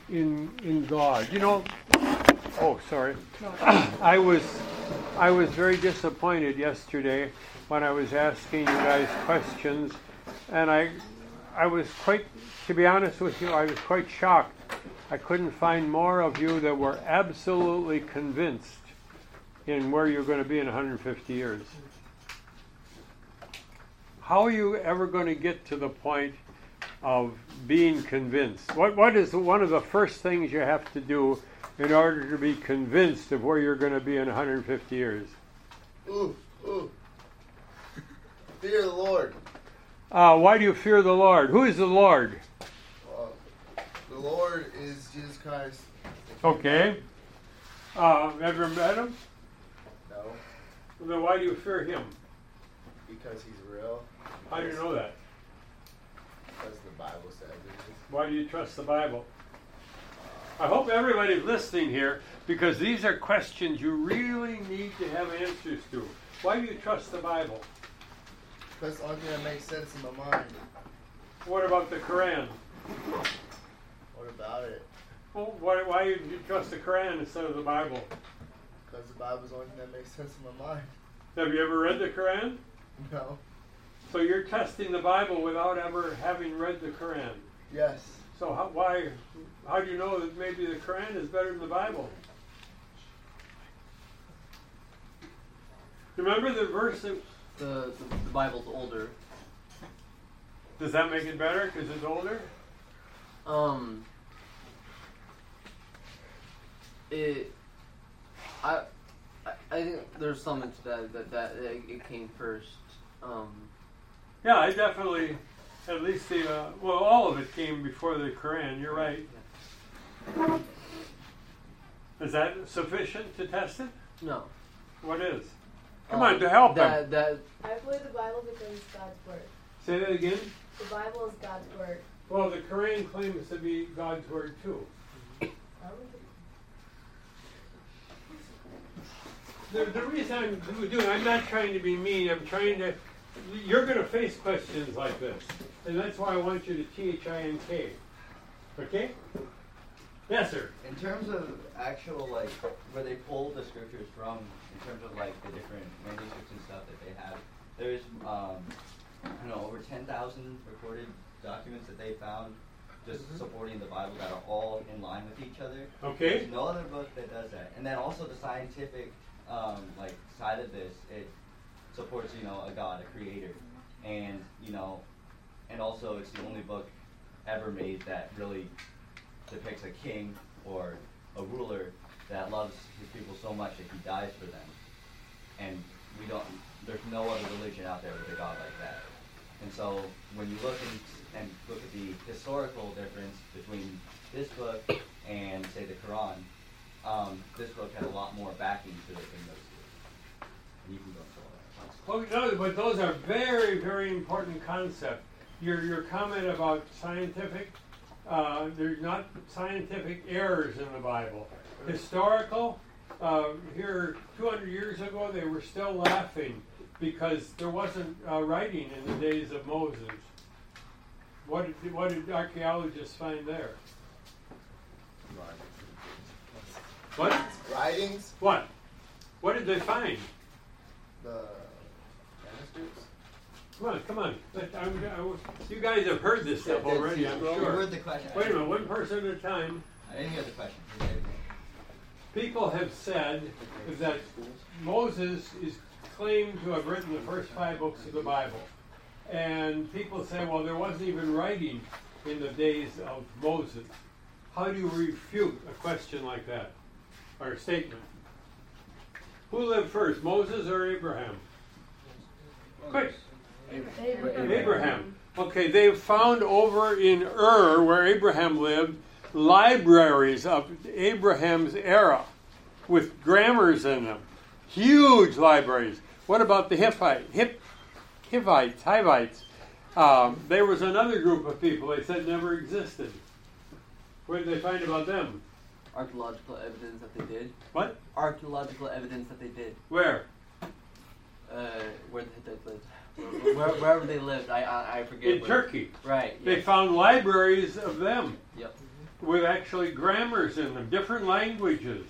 in God. You know, oh, sorry. I was very disappointed yesterday when I was asking you guys questions, and I was quite, to be honest with you, I was quite shocked. I couldn't find more of you that were absolutely convinced in where you're going to be in 150 years. How are you ever going to get to the point of being convinced? What is one of the first things you have to do in order to be convinced of where you're going to be in 150 years? Fear the Lord. Why do you fear the Lord? Who is the Lord? The Lord is Jesus Christ. Okay. Ever met him? No. Then why do you fear him? Because he's real. How do you know that? Because the Bible says it is. Why do you trust the Bible? I hope everybody's listening here, because these are questions you really need to have answers to. Why do you trust the Bible? Because it's the only thing that makes sense in my mind. What about the Quran? What about it? Well, why do you trust the Quran instead of the Bible? Because the Bible is the only thing that makes sense in my mind. Have you ever read the Quran? No. So you're testing the Bible without ever having read the Quran? Yes. So how do you know that maybe the Quran is better than the Bible? Remember the verse that... The Bible's older. Does that make it better because it's older? I think there's something to that it came first. Yeah, I definitely, at least all of it came before the Quran. You're right. Yeah. Is that sufficient to test it? No. What is? Come on, to help him. I believe the Bible because it's God's word. Say that again? The Bible is God's word. Well, the Quran claims to be God's word too. The reason I'm doing, I'm not trying to be mean. I'm trying to. You're going to face questions like this, and that's why I want you to THINK. Okay? Yes, sir. In terms of actual, like, where they pull the scriptures from, in terms of, like, the different manuscripts and stuff that they have, there's, over 10,000 recorded documents that they found just supporting the Bible that are all in line with each other. Okay. There's no other book that does that. And then also the scientific, side of this, it supports, a God, a creator. And, and also it's the only book ever made that really depicts a king or a ruler that loves his people so much that he dies for them. And there's no other religion out there with a God like that. And so when you look and look at the historical difference between this book and, say, the Quran, this book had a lot more backing to it than those two. And you can go into all that. Well, no, but those are very, very important concepts. Your comment about scientific, there's not scientific errors in the Bible. Historical, here 200 years ago, they were still laughing because there wasn't writing in the days of Moses. What did archaeologists find there? What? Writings? What? What did they find? The manuscripts? Come on. You guys have heard this stuff already, I'm You sure. heard the question. Wait a minute, one person at a time. I didn't hear the question. People have said that Moses is claimed to have written the first 5 books of the Bible. And people say, well, there wasn't even writing in the days of Moses. How do you refute a question like that, or a statement? Who lived first, Moses or Abraham? Quick. Abraham. Okay, they found over in Ur, where Abraham lived, libraries of Abraham's era with grammars in them. Huge libraries. What about the Hivites? There was another group of people they said never existed. What did they find about them? Archaeological evidence that they did. What? Archaeological evidence that they did. Where? Where the Hittites lived. Wherever they lived, I forget. In Turkey. Right. They yes. found libraries of them. Yep. with actually grammars in them, different languages.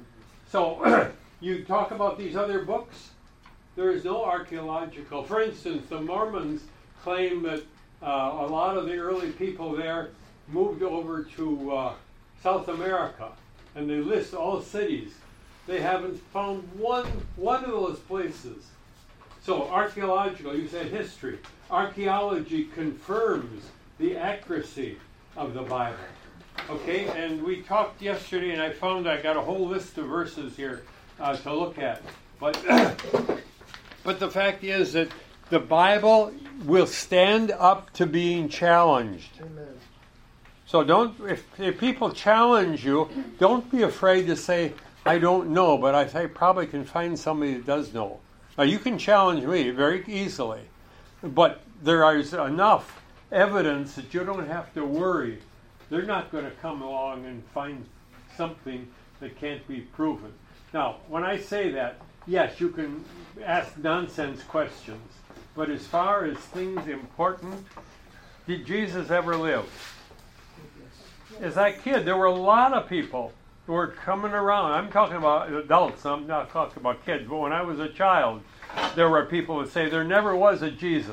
So you talk about these other books, there is no archaeological. For instance, the Mormons claim that a lot of the early people there moved over to South America, and they list all cities. They haven't found one of those places. So archaeological, you said history. Archaeology confirms the accuracy of the Bible. Okay, and we talked yesterday, and I found I got a whole list of verses here to look at. But but the fact is that the Bible will stand up to being challenged. Amen. So if people challenge you, don't be afraid to say, I don't know, but I probably can find somebody that does know. Now, you can challenge me very easily, but there is enough evidence that you don't have to worry. They're not going to come along and find something that can't be proven. Now, when I say that, yes, you can ask nonsense questions, but as far as things important, did Jesus ever live? As a kid, there were a lot of people who were coming around. I'm talking about adults, I'm not talking about kids, but when I was a child, there were people who would say there never was a Jesus.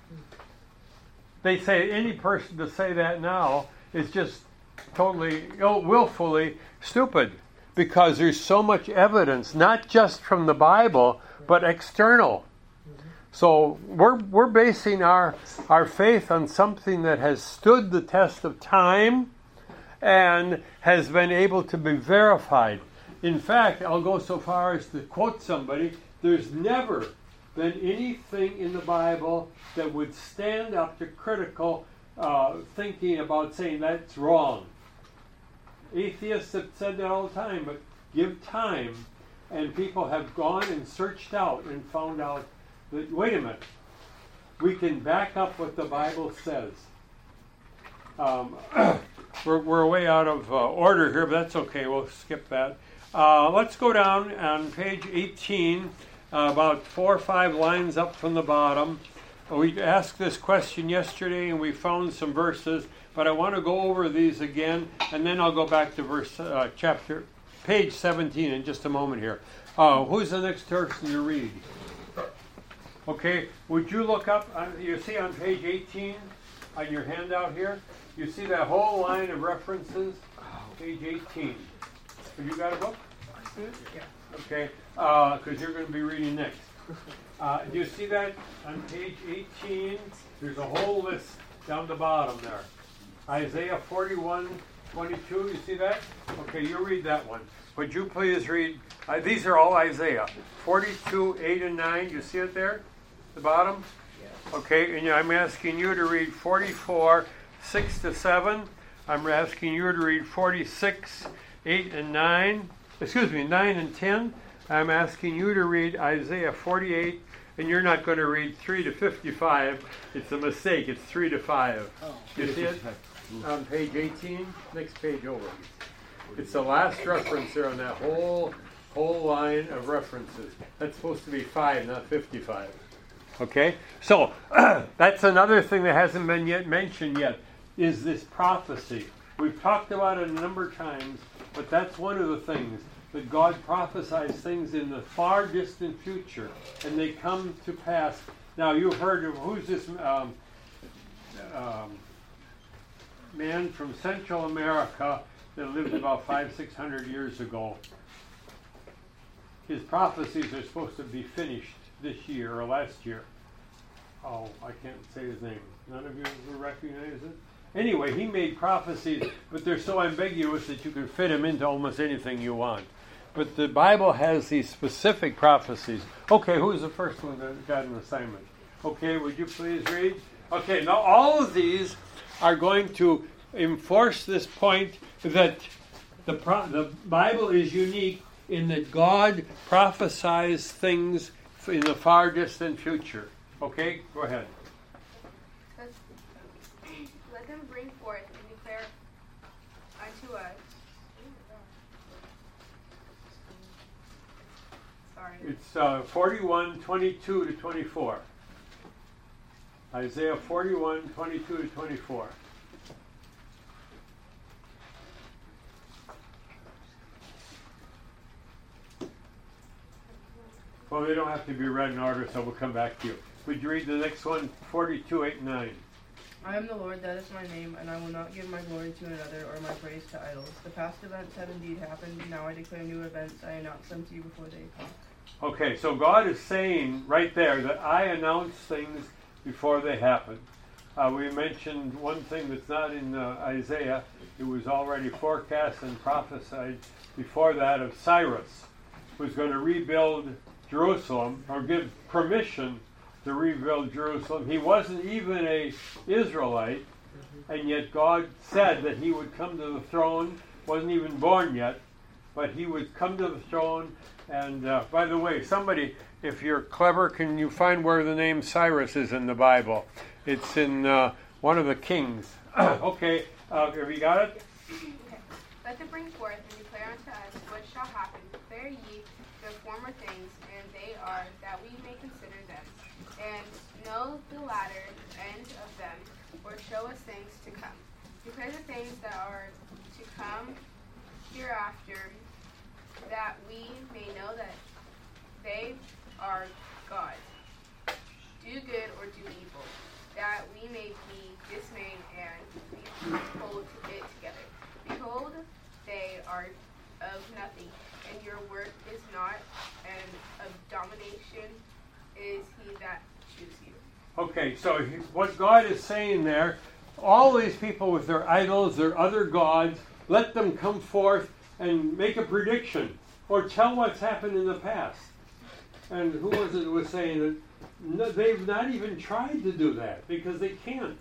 They say any person to say that now is just totally, willfully stupid, because there's so much evidence, not just from the Bible, but external. So we're basing our faith on something that has stood the test of time and has been able to be verified. In fact, I'll go so far as to quote somebody, there's never been anything in the Bible that would stand up to critical thinking about saying that's wrong. Atheists have said that all the time, but give time, and people have gone and searched out and found out that, wait a minute, we can back up what the Bible says. We're way out of order here, but that's okay. We'll skip that. Let's go down on page 18, about 4 or 5 lines up from the bottom. We asked this question yesterday, and we found some verses, but I want to go over these again, and then I'll go back to page 17 in just a moment here. Who's the next person to read? Okay, would you look up, you see on page 18 on your handout here, you see that whole line of references? Page 18. Have you got a book? Yeah. Okay, because you're going to be reading next. Do you see that on page 18? There's a whole list down the bottom there. Isaiah 41, 22, you see that? Okay, you read that one. Would you please read, these are all Isaiah. 42, 8, and 9, you see it there? The bottom? Yes. Okay, and I'm asking you to read 44, 6 to 7. I'm asking you to read 46, 8 and 9. 9 and 10. I'm asking you to read Isaiah 48, and you're not going to read 3 to 55. It's a mistake. It's 3 to 5. Oh. You see it? On page 18, next page over. It's the last reference there on that whole line of references. That's supposed to be 5, not 55. Okay? So, that's another thing that hasn't been mentioned yet, is this prophecy. We've talked about it a number of times, but that's one of the things, that God prophesies things in the far distant future, and they come to pass. Now, you've heard of, who's this man from Central America that lived about 500-600 years ago. His prophecies are supposed to be finished this year or last year. Oh, I can't say his name. None of you recognize it? Anyway, he made prophecies, but they're so ambiguous that you can fit them into almost anything you want. But the Bible has these specific prophecies. Okay, who's the first one that got an assignment? Okay, would you please read? Okay, now all of these are going to enforce this point that the Bible is unique in that God prophesies things in the far distant future. Okay, go ahead. Let them bring forth and declare unto us. Sorry. It's 41, 22 to 24. Isaiah 41, 22 to 24. Well, they don't have to be read in order, so we'll come back to you. Would you read the next one, 42:8-9? I am the Lord, that is my name, and I will not give my glory to another or my praise to idols. The past events have indeed happened. Now I declare new events. I announce them to you before they come. Okay, so God is saying right there that I announce things before they happen. We mentioned one thing that's not in Isaiah. It was already forecast and prophesied before that of Cyrus, who was going to rebuild Jerusalem, or give permission to rebuild Jerusalem. He wasn't even an Israelite, and yet God said that he would come to the throne. Wasn't even born yet, but he would come to the throne. And by the way, somebody, if you're clever, can you find where the name Cyrus is in the Bible? It's in one of the kings. Okay, have you got it? Okay. Let them bring forth and declare unto us what shall happen. Declare ye the former things, and they are, that we may consider them, and know the latter end of them, or show us things to come. Declare the things that are to come hereafter, that we may know that they are God's. Do good or do evil, that we may be dismayed and behold it together. Behold, they are of nothing, and your work is not, and of domination is he that chooses you. Okay, so what God is saying there, all these people with their idols, their other gods, let them come forth and make a prediction or tell what's happened in the past. And who was it that was saying that they've not even tried to do that because they can't.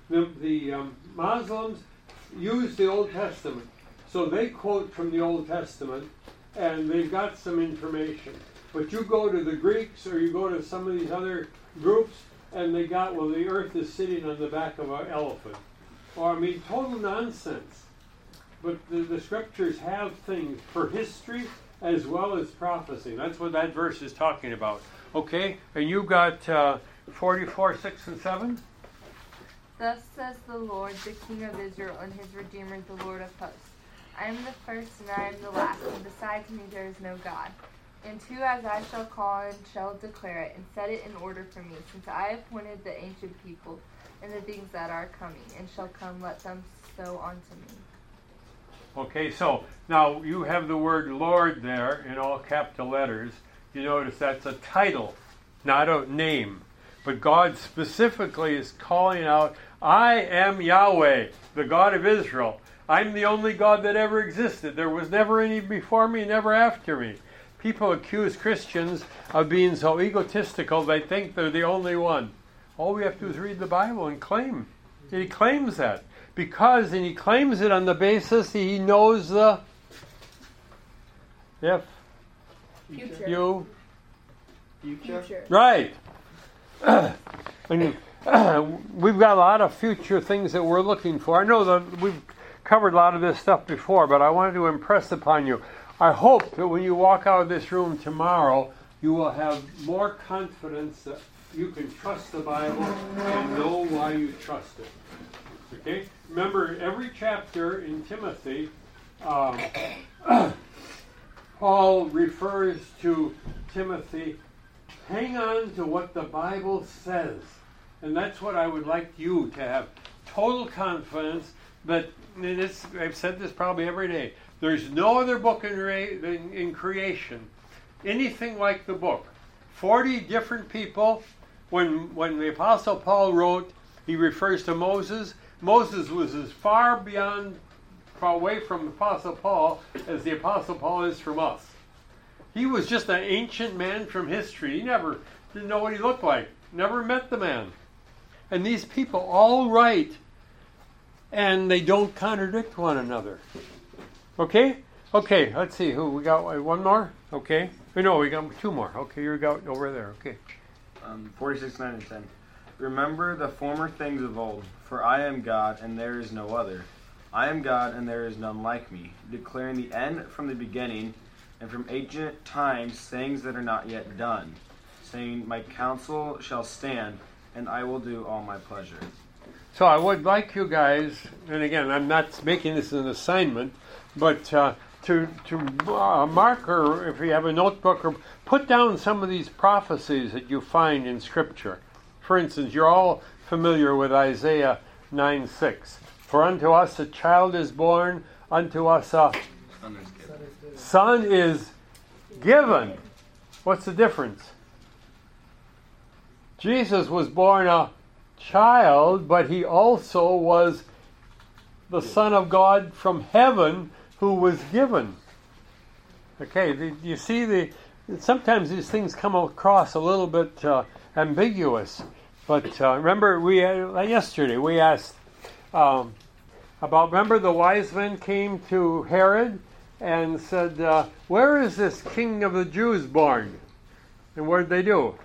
The Muslims use the Old Testament. So they quote from the Old Testament and they've got some information. But you go to the Greeks or you go to some of these other groups and they got, well, the earth is sitting on the back of an elephant. Or, I mean, total nonsense. But the scriptures have things for history as well as prophecy. That's what that verse is talking about. Okay, and you got 44, 6, and 7? Thus says the Lord, the King of Israel, and his Redeemer, the Lord of hosts. I am the first and I am the last, and besides me there is no God. And to as I shall call and shall declare it, and set it in order for me, since I appointed the ancient people, and the things that are coming, and shall come, let them so unto me. Okay, so now you have the word Lord there in all capital letters. You notice that's a title, not a name. But God specifically is calling out, I am Yahweh, the God of Israel. I'm the only God that ever existed. There was never any before me, never after me. People accuse Christians of being so egotistical they think they're the only one. All we have to do is read the Bible and claim. He claims that. Because, and he claims it on the basis he knows the Future. you. Future. Right. I mean, we've got a lot of future things that we're looking for. I know that we've covered a lot of this stuff before, but I wanted to impress upon you. I hope that when you walk out of this room tomorrow, you will have more confidence that you can trust the Bible and know why you trust it. Okay? Remember, every chapter in Timothy, Paul refers to Timothy, hang on to what the Bible says. And that's what I would like you to have. Total confidence that, and I've said this probably every day, there's no other book in creation, anything like the book. 40 different people. When the Apostle Paul wrote, he refers to Moses. Moses was as far away from the Apostle Paul as the Apostle Paul is from us. He was just an ancient man from history. He never didn't know what he looked like. Never met the man. And these people all write, and they don't contradict one another. Okay? Okay, let's see. Who we got? One more? Okay. No, we got two more. Okay, you got over there. Okay. 46, 9, and 10. Remember the former things of old, for I am God, and there is no other. I am God, and there is none like me, declaring the end from the beginning, and from ancient times things that are not yet done, saying, my counsel shall stand, and I will do all my pleasure. So I would like you guys, and again, I'm not making this an assignment, but mark, or if you have a notebook, or put down some of these prophecies that you find in Scripture. For instance, you're all familiar with Isaiah 9:6. For unto us a child is born, unto us a son is given. What's the difference? Jesus was born a child, but he also was the Son of God from heaven who was given. Okay, you see, sometimes these things come across a little bit ambiguous. But remember, yesterday we asked about, remember the wise men came to Herod and said, where is this king of the Jews born? And what did they do?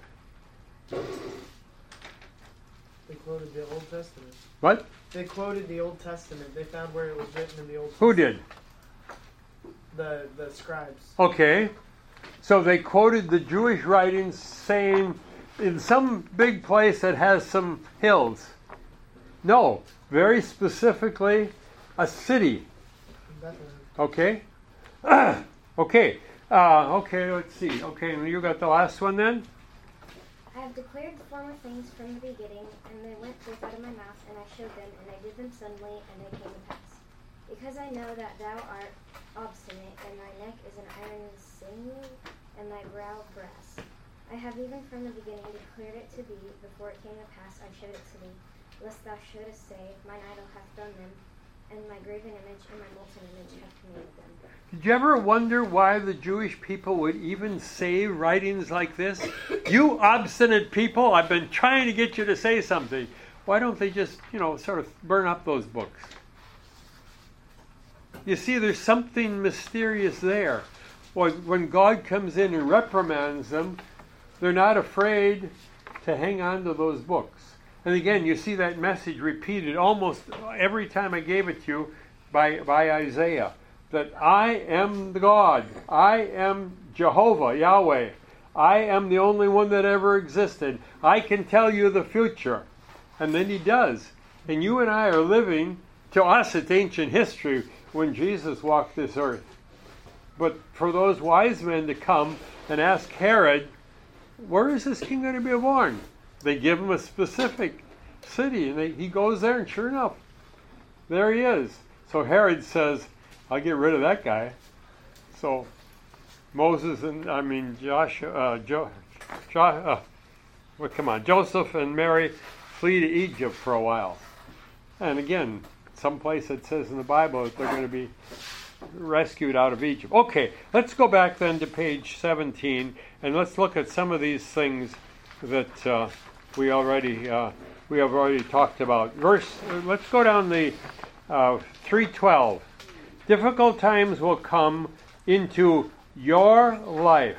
They quoted the Old Testament. What? They quoted the Old Testament. They found where it was written in the Old Testament. Who did? The scribes. Okay. So they quoted the Jewish writings saying, in some big place that has some hills. No. Very specifically, a city. Okay? Okay. Okay, let's see. Okay, you got the last one then? I have declared the former things from the beginning, and they went forth out of my mouth, and I showed them, and I did them suddenly, and they came to pass. Because I know that thou art obstinate, and thy neck is an iron sinew, and thy brow brass. I have even from the beginning declared it to thee, before it came to pass I showed it to thee, lest thou shouldest say, mine idol hath done them, and my graven image and my molten image hath commanded them. Did you ever wonder why the Jewish people would even say writings like this? You obstinate people, I've been trying to get you to say something. Why don't they just, sort of burn up those books? You see, there's something mysterious there. When God comes in and reprimands them, they're not afraid to hang on to those books. And again, you see that message repeated almost every time I gave it to you by Isaiah. That I am the God. I am Jehovah, Yahweh. I am the only one that ever existed. I can tell you the future. And then he does. And you and I are living, to us it's ancient history, when Jesus walked this earth. But for those wise men to come and ask Herod, where is this king going to be born? They give him a specific city, and he goes there, and sure enough, there he is. So Herod says, I'll get rid of that guy. So Joseph and Mary flee to Egypt for a while. And again, someplace it says in the Bible that they're going to be rescued out of Egypt. Okay, let's go back then to page 17, and let's look at some of these things that we have already talked about. Let's go down the 3:12. Difficult times will come into your life,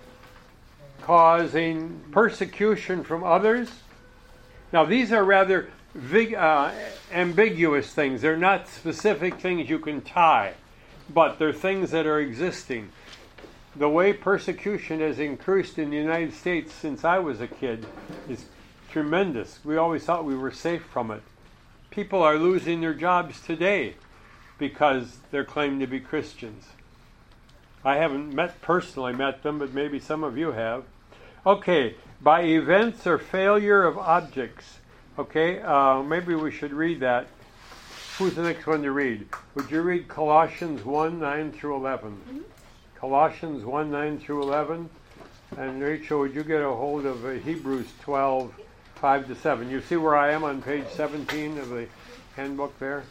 causing persecution from others. Now, these are rather ambiguous things. They're not specific things you can tie, but they're things that are existing. The way persecution has increased in the United States since I was a kid is tremendous. We always thought we were safe from it. People are losing their jobs today because they're claimed to be Christians. I haven't personally met them, but maybe some of you have. Okay, by events or failure of objects. Okay, maybe we should read that. Who's the next one to read? Would you read Colossians 1, 9 through 11? Mm-hmm. Colossians 1, 9 through 11. And Rachel, would you get a hold of Hebrews 12, 5 to 7? You see where I am on page 17 of the handbook there?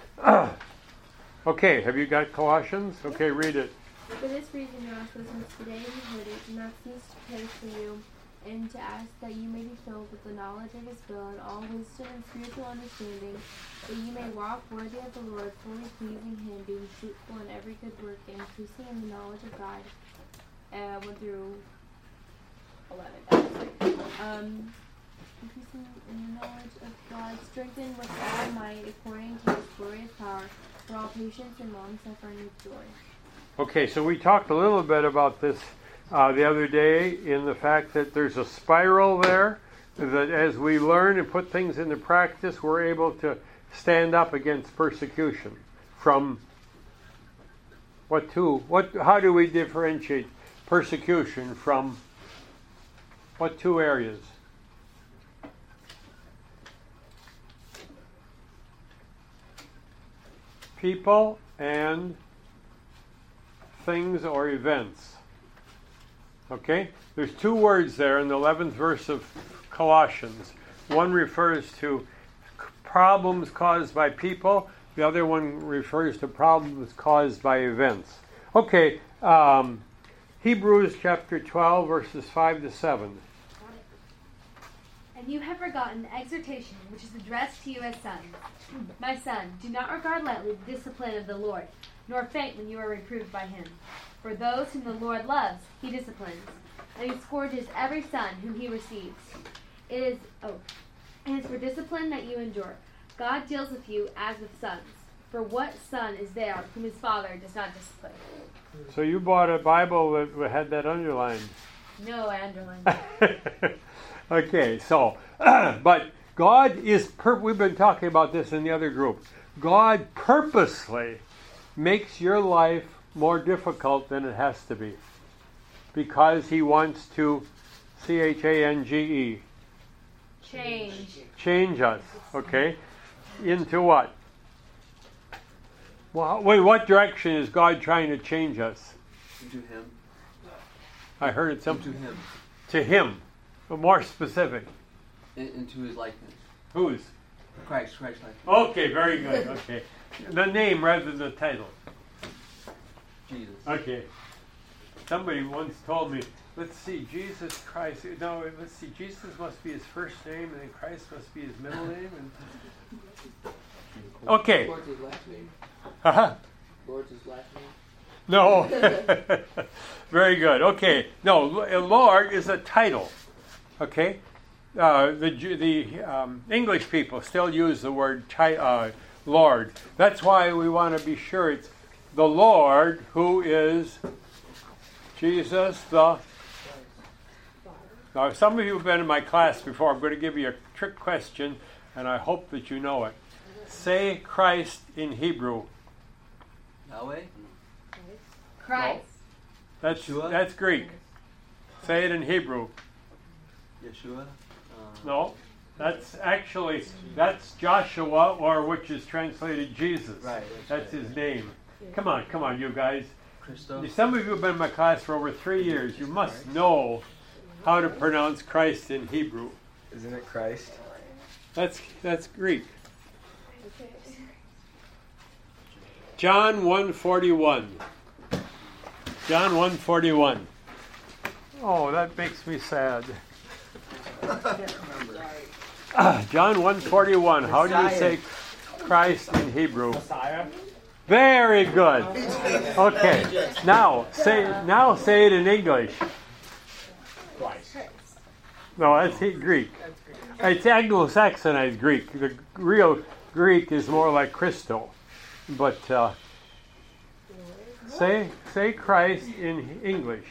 Okay, have you got Colossians? Okay, read it. For this reason, your listeners today you heard it, do not cease to pray for you, and to ask that you may be filled with the knowledge of his will and all wisdom and spiritual understanding, that you may walk worthy of the Lord, fully pleasing him, being fruitful in every good work, and increasing in the knowledge of God. 1 through 11. Increasing in the knowledge of God, strengthened with all might according to his glorious power, for all patience and long suffering with joy. Okay, so we talked a little bit about this the other day in the fact that there's a spiral there, that as we learn and put things into practice, we're able to stand up against persecution from How do we differentiate persecution from what two areas? People and things or events. Okay? There's two words there in the 11th verse of Colossians. One refers to problems caused by people. The other one refers to problems caused by events. Okay, Hebrews chapter 12, verses 5 to 7. And you have forgotten the exhortation which is addressed to you as sons. My son, do not regard lightly the discipline of the Lord, nor faint when you are reproved by him. For those whom the Lord loves, he disciplines, and he scourges every son whom he receives. It is for discipline that you endure. God deals with you as with sons. For what son is there whom his father does not discipline? So you bought a Bible that had that underlined. No, I underlined it. Okay, so, but God is, we've been talking about this in the other group. God purposely makes your life more difficult than it has to be. Because he wants to, CHANGE, change us, okay? Into what? Well, wait, what direction is God trying to change us? Into him. I heard it something. Into him. To him. But more specific. Into his likeness. Whose? Christ likeness. Okay, very good. Okay. The name rather than the title. Jesus. Okay. Somebody once told me, let's see, Jesus Christ. No, let's see, Jesus must be his first name, and then Christ must be his middle name. And okay. Lord's his last name. Uh-huh. Lord's his last name. No. Very good. Okay. No, Lord is a title. Okay. The English people still use the word Lord. That's why we want to be sure it's the Lord who is Jesus the... Now, some of you have been in my class before. I'm going to give you a trick question, and I hope that you know it. Say Christ in Hebrew. Yahweh? Christ. No. That's Greek. Say it in Hebrew. Yeshua? No. That's Joshua, or which is translated Jesus. Right. That's his name. Come on, you guys. Christos. Some of you have been in my class for over 3 years. You must know how to pronounce Christ in Hebrew. Isn't it Christ? That's Greek. John 1:41. John 1:41. Oh, that makes me sad. John 1:41. How do you say Christ in Hebrew? Messiah. Very good. Okay. Now say it in English. Christ. No, that's Greek. It's Anglo-Saxonized Greek. The real Greek is more like Christo. But say Christ in English.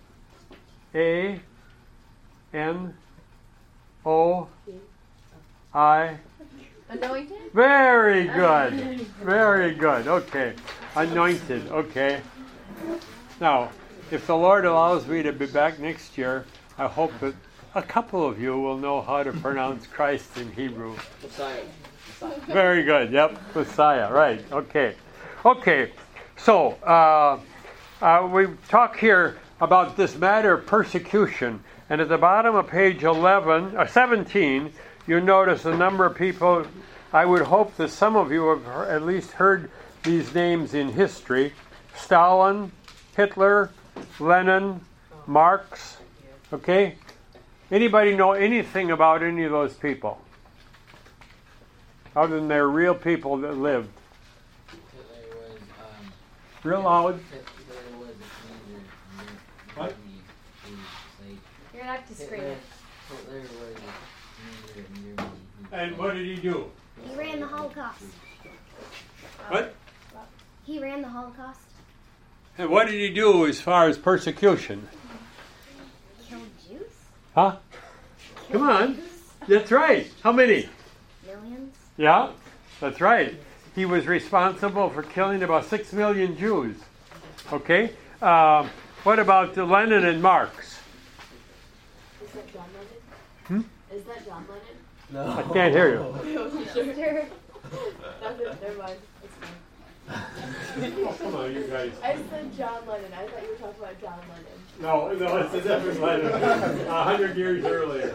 A-N-O-I. Anointed? Very good. Very good. Okay. Anointed. Okay. Now, if the Lord allows me to be back next year, I hope that a couple of you will know how to pronounce Christ in Hebrew. Messiah. Very good. Yep. Messiah. Right. Okay. Okay. So, we talk here about this matter of persecution. And at the bottom of page 17, you notice a number of people. I would hope that some of you have at least heard these names in history. Stalin, Hitler, Lenin, Marx. Okay? Anybody know anything about any of those people? Other than they're real people that lived. Hitler was, Real loud. Hitler was a teenager. What? You're not to scream. Hitler was a teenager in Germany. And what did he do? He ran the Holocaust. What? He ran the Holocaust. And what did he do as far as persecution? Killed Jews? Huh? Come on. That's right. How many? Millions. Yeah, that's right. He was responsible for killing about 6 million Jews. Okay. What about Lenin and Marx? Is that John Lennon? Is that John Lennon? No. I can't hear you. Sure. Never mind. It's fine. Oh, come on, you guys. I said John Lennon. I thought you were talking about John Lennon. No, it's a different Lenin. 100 years earlier.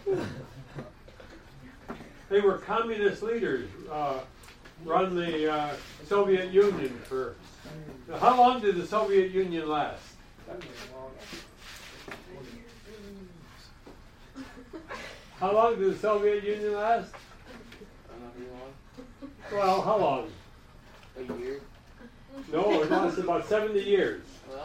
They were communist leaders. Run the Soviet Union for. How long did the Soviet Union last? How long did the Soviet Union last? Well, how long? A year? No, it lasted about 70 years.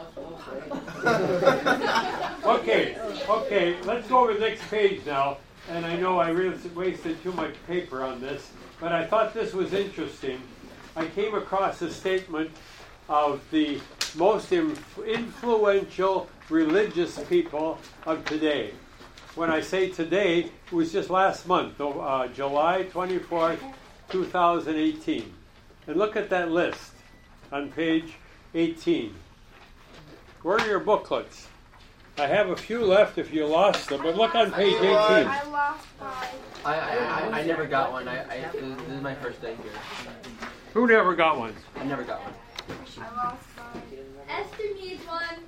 Okay, let's go over the next page now. And I know I really wasted too much paper on this, but I thought this was interesting. I came across a statement of the most influential religious people of today. When I say today, it was just last month, July 24th, 2018. And look at that list on page 18. Where are your booklets? I have a few left if you lost them, but look on page 18. I lost mine. I never got one. This is my first day here. Who never got one? I never got one. I lost mine. Esther needs one.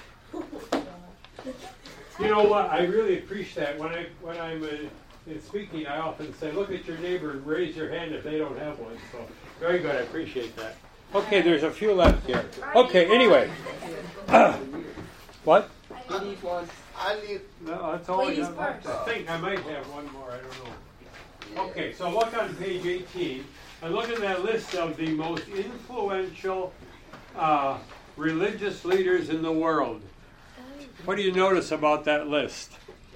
You know what? I really appreciate that. When I'm in speaking, I often say, look at your neighbor and raise your hand if they don't have one. So very good. I appreciate that. Okay, there's a few left here. Okay, anyway. What? I need one. No, that's all I got. I think I might have one more. I don't know. Okay, so look on page 18 and look at that list of the most influential religious leaders in the world. What do you notice about that list?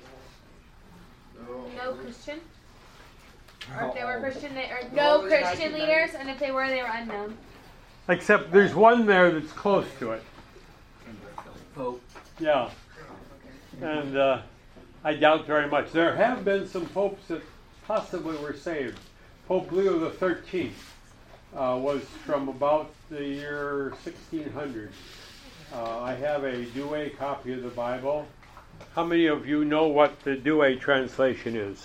No Christian. Or if they were Christian, no Christian leaders, and if they were unknown. Except there's one there that's close to it. Pope. Yeah. And I doubt very much. There have been some popes that possibly were saved. Pope Leo XIII was from about the year 1600. I have a Douay copy of the Bible. How many of you know what the Douay translation is?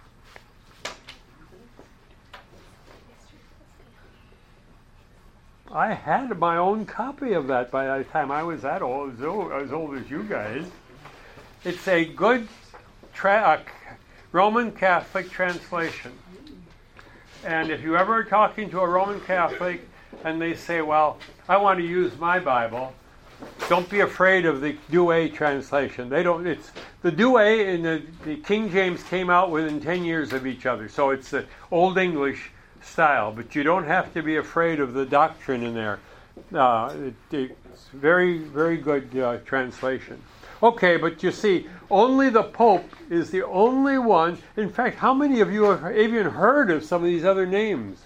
I had my own copy of that by the time I was that old, as old as you guys. It's a good Roman Catholic translation. And if you ever are talking to a Roman Catholic and they say, well, I want to use my Bible, don't be afraid of the Douay translation. They don't. It's the Douay and the King James came out within 10 years of each other, so it's the Old English style. But you don't have to be afraid of the doctrine in there. It's very, very good translation. Okay, but you see, only the Pope is the only one. In fact, how many of you have even heard of some of these other names?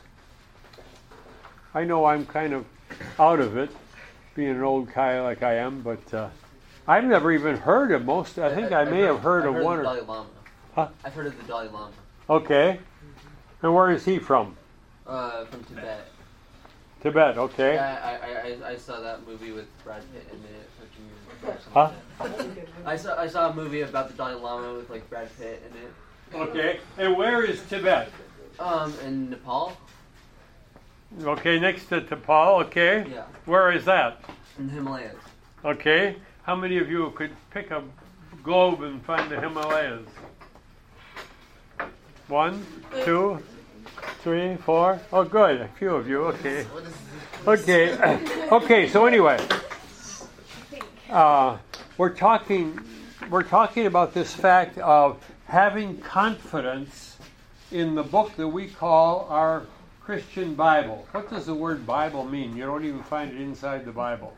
I know I'm kind of out of it, being an old guy like I am, but I've never even heard of most. I think I may have heard of one. I've heard of the Dalai Lama. Huh? I've heard of the Dalai Lama. Okay. And where is he from? From Tibet. Tibet, okay. Yeah, I saw that movie with Brad Pitt in it. Huh? I saw a movie about the Dalai Lama with like Brad Pitt in it. Okay. And where is Tibet? In Nepal. Okay, next to Nepal, okay. Yeah. Where is that? In the Himalayas. Okay. How many of you could pick a globe and find the Himalayas? 1, 2, 3, 4. Oh, good. A few of you. Okay. Okay. Okay. So anyway, we're talking about this fact of having confidence in the book that we call our Christian Bible. What does the word Bible mean? You don't even find it inside the Bible.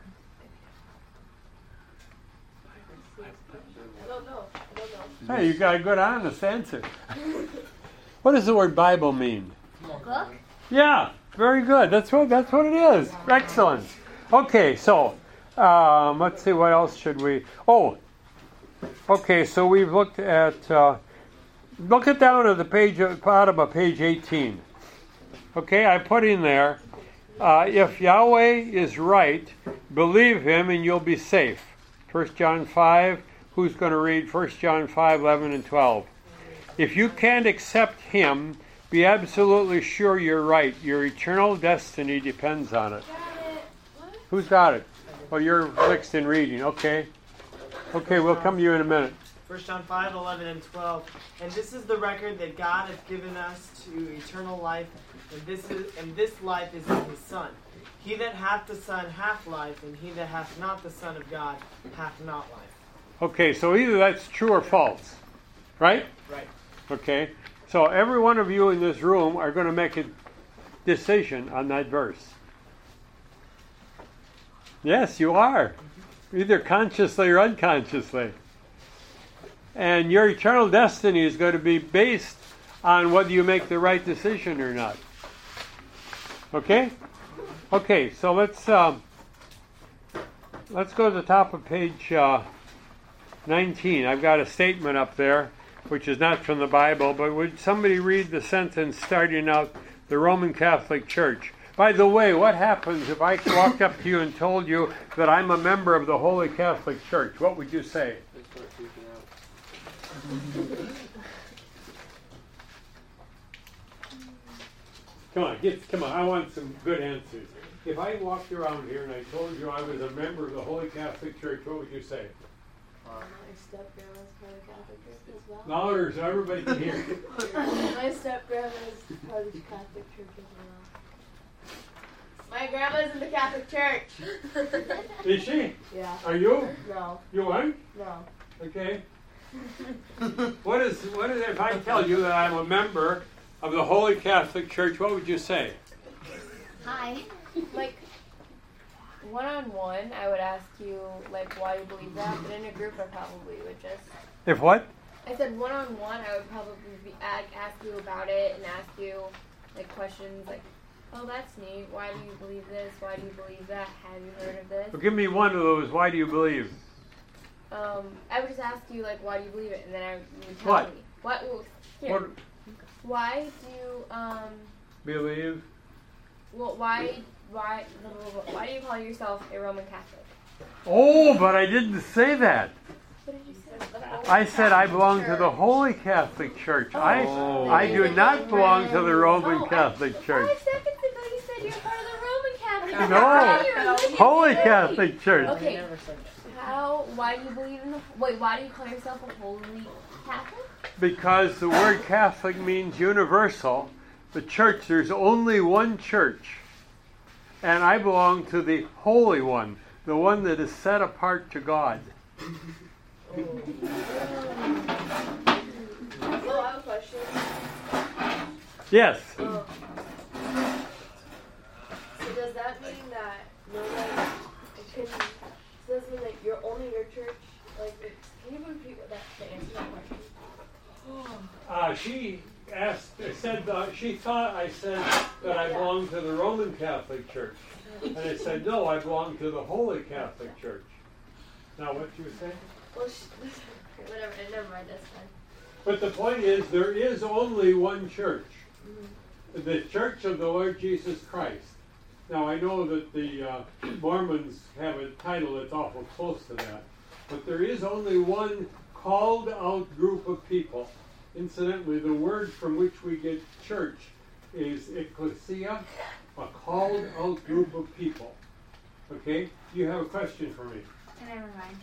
I don't know. Hey, you got a good honest answer. What does the word Bible mean? Book? Yeah, very good. That's what it is. Excellent. Okay, so let's see. What else should we? Oh, okay. So we've looked at. Look at down at the page, bottom of page 18. Okay, I put in there. If Yahweh is right, believe him and you'll be safe. 1 John 5, who's going to read 1 John 5, 11 and 12? If you can't accept him, be absolutely sure you're right. Your eternal destiny depends on it. Who's got it? Oh, you're fixed in reading. Okay. Okay, we'll come to you in a minute. 1 John 5, 11 and 12. And this is the record that God hath given us to eternal life, and this life is in his Son. He that hath the Son hath life, and he that hath not the Son of God hath not life. Okay, so either that's true or false. Right? Right. Okay. So every one of you in this room are going to make a decision on that verse. Yes, you are. Either consciously or unconsciously. And your eternal destiny is going to be based on whether you make the right decision or not. Okay? Okay, so let's go to the top of page 19. I've got a statement up there, which is not from the Bible, but would somebody read the sentence starting out, the Roman Catholic Church? By the way, what happens if I walked up to you and told you that I'm a member of the Holy Catholic Church? What would you say? Come on, I want some good answers. If I walked around here and I told you I was a member of the Holy Catholic Church, what would you say? My step-grandma's part of the Catholic Church as well. Louder so everybody can hear. My step-grandma's part of the Catholic Church as well. My grandma's in the Catholic Church. Is she? Yeah. Are you? No. You aren't? No. Okay. What is if I tell you that I'm a member of the Holy Catholic Church, what would you say? Hi. Like, one-on-one, I would ask you, like, why you believe that, but in a group, I probably would just... If what? I said one-on-one, I would probably ask you about it and ask you, like, questions like, oh, that's neat. Why do you believe this? Why do you believe that? Have you heard of this? Well, give me one of those. Why do you believe? I would just ask you, like, why do you believe it? And then you would tell What? me. What? Well, here. What? Why do you, Believe? well, why do you call yourself a Roman Catholic? Oh, but I didn't say that. What did you say? I said I belong to the Holy Catholic Church. I do not belong to the Roman Catholic Church. 5 seconds ago you said you're part of the Roman Catholic. No, Holy Catholic Church. Okay. Why do you believe in why do you call yourself a Holy Catholic? Because the word Catholic means universal. The church, there's only one church. And I belong to the Holy One, the one that is set apart to God. Oh, I have a question. Yes. So does that mean that does that mean that you're only your church? Like, can you repeat what to answer that question? She thought I said that I belong to the Roman Catholic Church. And I said, no, I belong to the Holy Catholic Church. Now, what you were saying? Well, whatever. Never mind. That's fine. But the point is, there is only one church. Mm-hmm. The Church of the Lord Jesus Christ. Now, I know that the Mormons have a title that's awful close to that. But there is only one called out group of people. Incidentally, the word from which we get church is ecclesia, a called out group of people. Okay? You have a question for me? Never mind.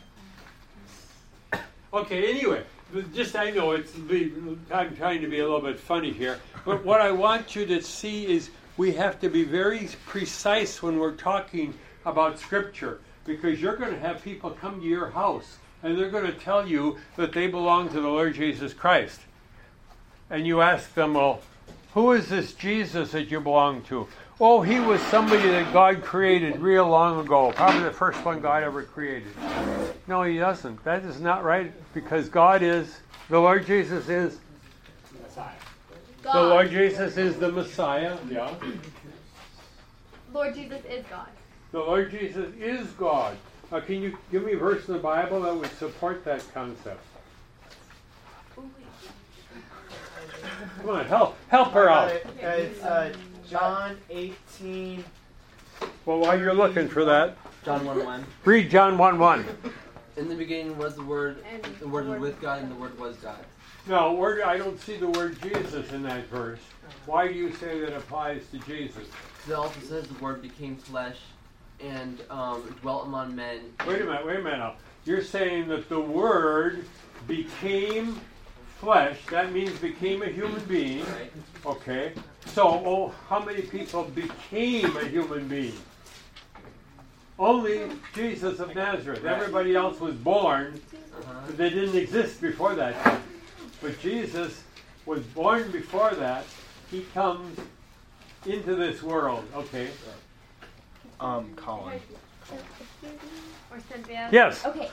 Okay, anyway, I know I'm trying to be a little bit funny here, but what I want you to see is we have to be very precise when we're talking about Scripture, because you're going to have people come to your house and they're going to tell you that they belong to the Lord Jesus Christ. And you ask them, well, who is this Jesus that you belong to? Oh, he was somebody that God created real long ago, probably the first one God ever created. No, he doesn't. That is not right, because the Lord Jesus is Messiah. God. The Lord Jesus is the Messiah. Yeah. Lord Jesus is God. The Lord Jesus is God. Now, can you give me a verse in the Bible that would support that concept? Come on, help her out. It's John 18. Well, while you're looking for that, John 1:1. Read John 1:1. In the beginning was the Word. And The Word was with God, and the Word was God. No, I don't see the word Jesus in that verse. Why do you say that applies to Jesus? It also says the Word became flesh and dwelt among men. Wait a minute now. You're saying that the Word became flesh. That means became a human being. Right. Okay. So, how many people became a human being? Only Jesus of Nazareth. Everybody else was born, but they didn't exist before that. But Jesus was born before that. He comes into this world. Okay. Colin. Or Cynthia? Yes. Okay.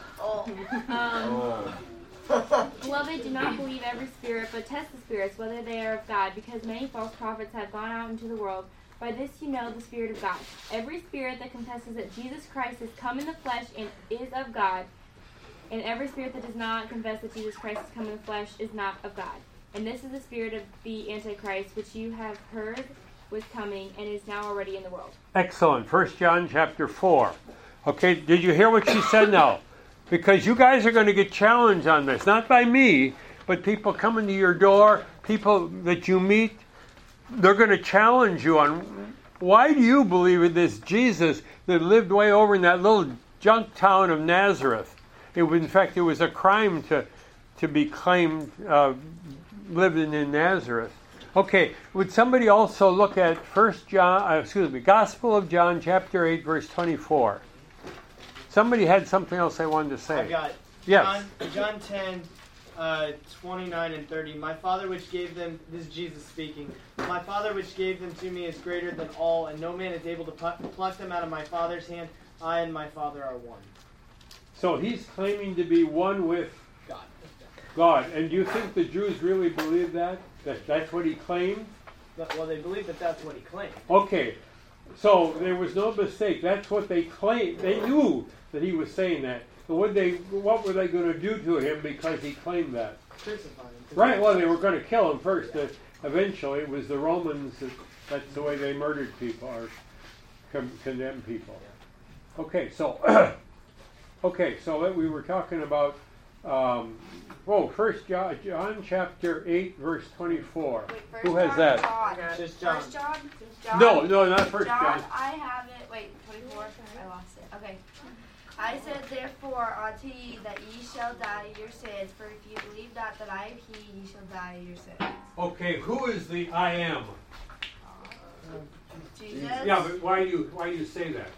Beloved, do not believe every spirit, but test the spirits, whether they are of God, because many false prophets have gone out into the world. By this you know the Spirit of God. Every spirit that confesses that Jesus Christ has come in the flesh and is of God, and every spirit that does not confess that Jesus Christ has come in the flesh is not of God. And this is the spirit of the Antichrist, which you have heard was coming and is now already in the world. Excellent. 1 John chapter 4. Okay, did you hear what she said now? Because you guys are going to get challenged on this. Not by me, but people coming to your door, people that you meet, they're going to challenge you on why do you believe in this Jesus that lived way over in that little junk town of Nazareth? In fact, it was a crime to be claimed living in Nazareth. Okay, would somebody also look at Gospel of John, chapter 8, verse 24? Somebody had something else they wanted to say. I got it. Yes. John 10, 29 and 30. My Father which gave them, this is Jesus speaking, my Father which gave them to me is greater than all, and no man is able to pluck them out of my Father's hand. I and my Father are one. So he's claiming to be one with God. And do you think the Jews really believe that? That's what he claimed? Well, they believe that that's what he claimed. Okay. So there was no mistake. That's what they claimed. They knew that he was saying that. So what were they going to do to him because he claimed that? Crucify him. Right. Well, they were going to kill him first. Eventually, it was the Romans. That's the way they murdered people or condemned people. Okay. So, so we were talking about. 1 John chapter 8, verse 24. Wait, Who has that? Just John. First John? John? No, not First John. I have it. Wait, 24? I lost it. Okay. I said, therefore, unto ye that ye shall die your sins, for if you believe not that I am he, ye shall die your sins. Okay, who is the I am? Jesus. Yeah, but why do you say that?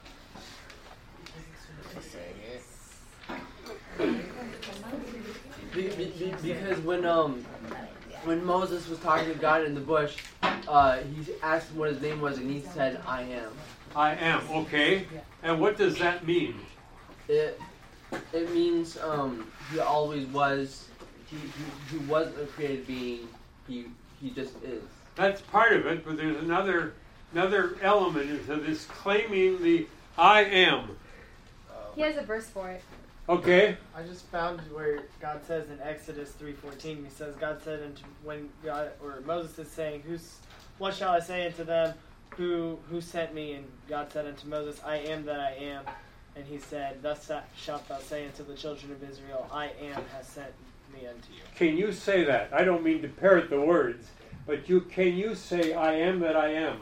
Because when Moses was talking to God in the bush, he asked him what his name was, and he said, "I am." I am. Okay. And what does that mean? It means he always was. He wasn't a created being. He just is. That's part of it, but there's another element into this claiming the I am. He has a verse for it. Okay. I just found where God says in Exodus 3:14, he says, God said when Moses is saying, what shall I say unto them? Who sent me? And God said unto Moses, I am that I am. And he said, thus shalt thou say unto the children of Israel, I am has sent me unto you. Can you say that? I don't mean to parrot the words, but can you say I am that I am?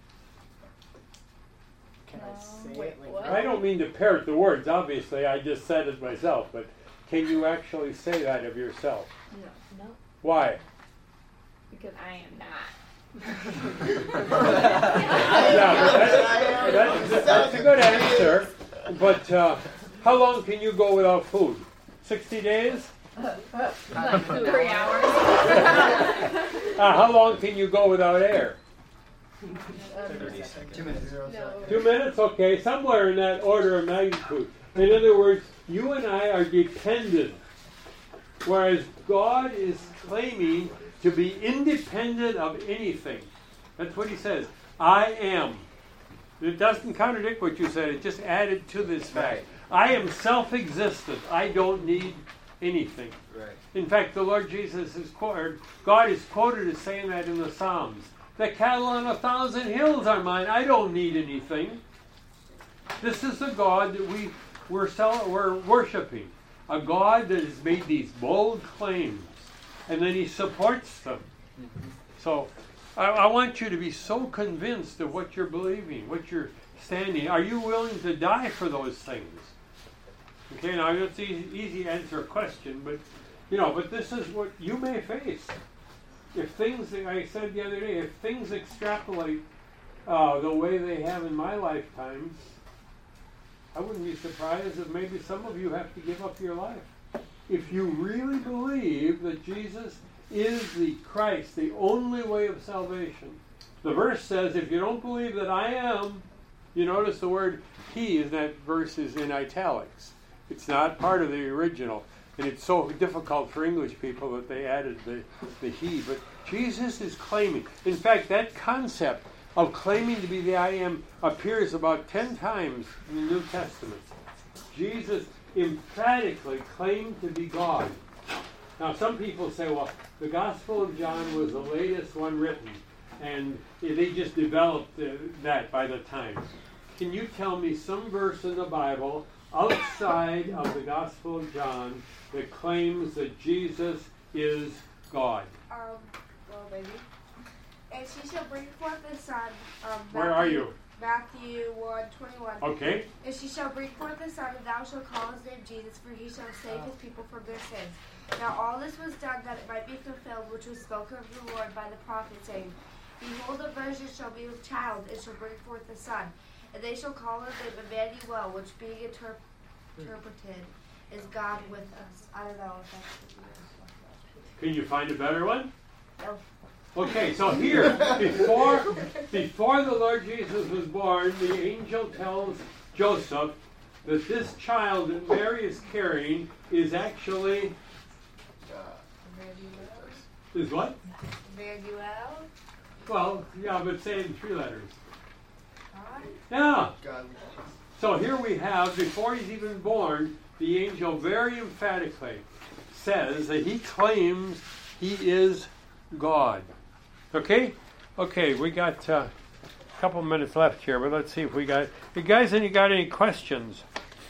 Can I say it? Like, I don't mean to parrot the words. Obviously, I just said it myself. But can you actually say that of yourself? No. Why? Because I am not. That's a good answer. But how long can you go without food? 60 days? Like 3 hours. How long can you go without air? 2 minutes. 2 minutes? Okay, somewhere in that order of magnitude. In other words, you and I are dependent, whereas God is claiming to be independent of anything. That's what he says. I am. It doesn't contradict what you said. It just added to this fact. I am self-existent. I don't need anything. Right. In fact, the Lord Jesus is quoted, God is quoted as saying that in the Psalms. The cattle on 1,000 hills are mine. I don't need anything. This is the God that we're worshiping. A God that has made these bold claims, and then he supports them. So I want you to be so convinced of what you're believing, what you're standing. Are you willing to die for those things? Okay, now it's easy to answer a question, but but this is what you may face. If things, like I said the other day, if things extrapolate the way they have in my lifetime, I wouldn't be surprised if maybe some of you have to give up your life. If you really believe that Jesus is the Christ, the only way of salvation. The verse says, if you don't believe that I am, you notice the word he in that verse is in italics. It's not part of the original. And it's so difficult for English people that they added the he. But Jesus is claiming. In fact, that concept of claiming to be the I am appears about 10 times in the New Testament. Jesus emphatically claimed to be God. Now, some people say, well, the Gospel of John was the latest one written, and they just developed that by the time. Can you tell me some verse in the Bible outside of the Gospel of John that claims that Jesus is God? Well, maybe. And she shall bring forth a son. Where are you? Matthew 1:21. Okay. And she shall bring forth a son, and thou shalt call his name Jesus, for he shall save his people from their sins. Now all this was done that it might be fulfilled, which was spoken of the Lord by the prophet, saying, Behold, a virgin shall be with child, and shall bring forth a son. And they shall call his name Emmanuel, which being interpreted is God with us. I don't know if that's... Can you find a better one? No. Okay, so here, before the Lord Jesus was born, the angel tells Joseph that this child that Mary is carrying is actually... Is what? Emmanuel? Well, yeah, but say it in 3 letters. God? Yeah. God. So here we have, before he's even born, the angel very emphatically says that he claims he is God. Okay? Okay, we got a couple minutes left here, but let's see if we got... You guys, got any questions?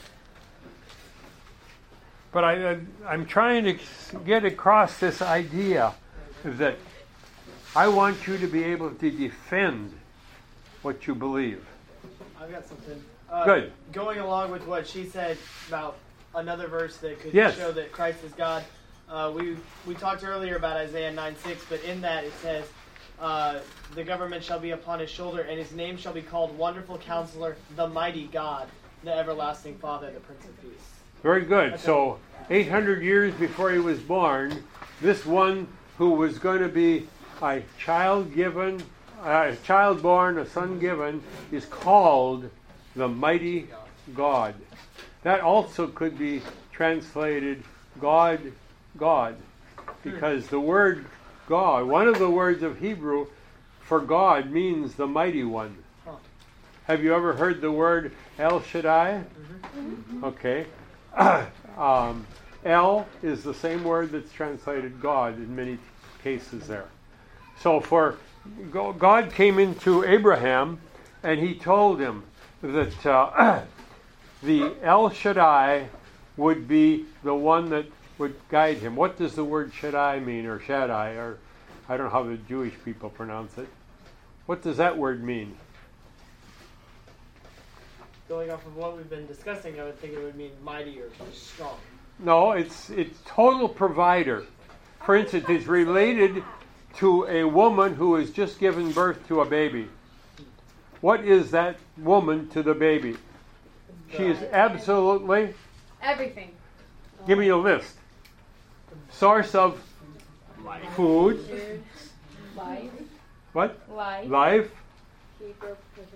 But I'm trying to get across this idea that I want you to be able to defend what you believe. I've got something. Good. Going along with what she said about another verse that could Yes. show that Christ is God. We talked earlier about Isaiah 9:6, but in that it says, the government shall be upon his shoulder, and his name shall be called Wonderful Counselor, the Mighty God, the Everlasting Father, the Prince of Peace. Very good. So 800 years before he was born, this one who was going to be a child born, a son given, is called the Mighty God. That also could be translated God, because the word God, one of the words of Hebrew for God, means the Mighty One. Have you ever heard the word El Shaddai? Mm-hmm. Okay. El is the same word that's translated God in many cases there. So God came into Abraham and he told him that the El Shaddai would be the one that would guide him. What does the word Shaddai mean, or Shaddai, or I don't know how the Jewish people pronounce it. What does that word mean? Going off of what we've been discussing, I would think it would mean mighty or strong. No, it's total provider. For instance, it's related to a woman who has just given birth to a baby. What is that woman to the baby? She is absolutely... Everything. Give me a list. Source of food. Life. What? Life. Life. Keeper,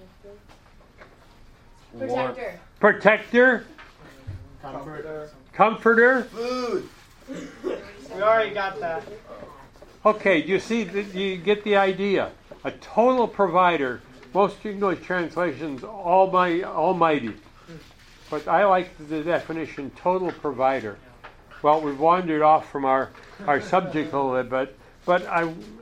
Protector. Protector. Comforter. Food. We already got that. Okay, do you get the idea? A total provider. Most English translations, almighty. But I like the definition, total provider. Well, we've wandered off from our subject a little bit, but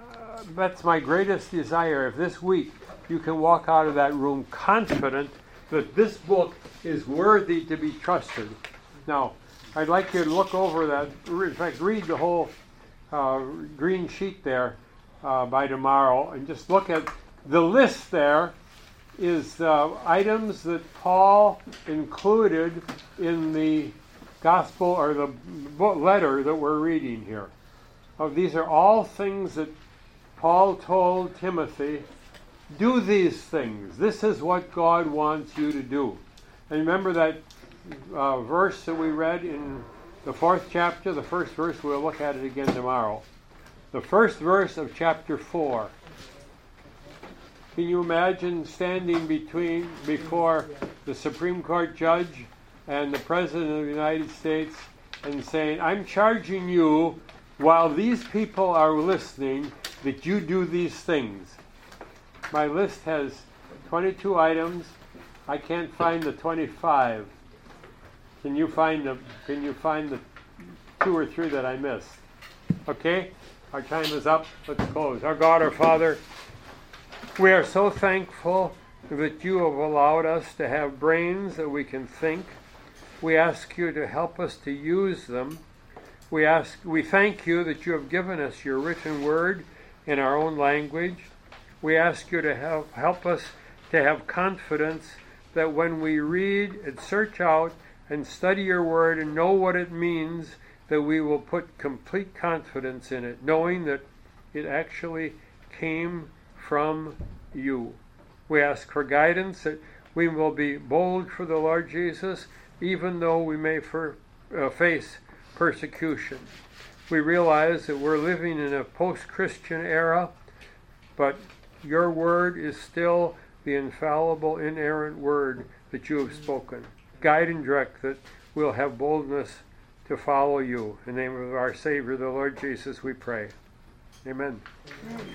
that's my greatest desire. If this week you can walk out of that room confident that this book is worthy to be trusted. Now, I'd like you to look over that, in fact, read the whole green sheet there by tomorrow, and just look at the list there is items that Paul included in the gospel or the letter that we're reading here. These are all things that Paul told Timothy, do these things. This is what God wants you to do. And remember that verse that we read in the 4th chapter, the first verse, we'll look at it again tomorrow. The first verse of chapter 4. Can you imagine standing before the Supreme Court judge and the President of the United States and saying, I'm charging you, while these people are listening, that you do these things. My list has 22 items. I can't find the 25. Can you find the 2 or 3 that I missed? Okay? Our time is up. Let's close. Our God, our Father, we are so thankful that you have allowed us to have brains that we can think. We ask you to help us to use them. We thank you that you have given us your written word in our own language. We ask you to help us to have confidence that when we read and search out and study your word and know what it means, that we will put complete confidence in it, knowing that it actually came from you. We ask for guidance, that we will be bold for the Lord Jesus, even though we may face persecution. We realize that we're living in a post-Christian era, but your word is still the infallible, inerrant word that you have spoken. Guide and direct that we'll have boldness to follow you. In the name of our Savior, the Lord Jesus, we pray. Amen.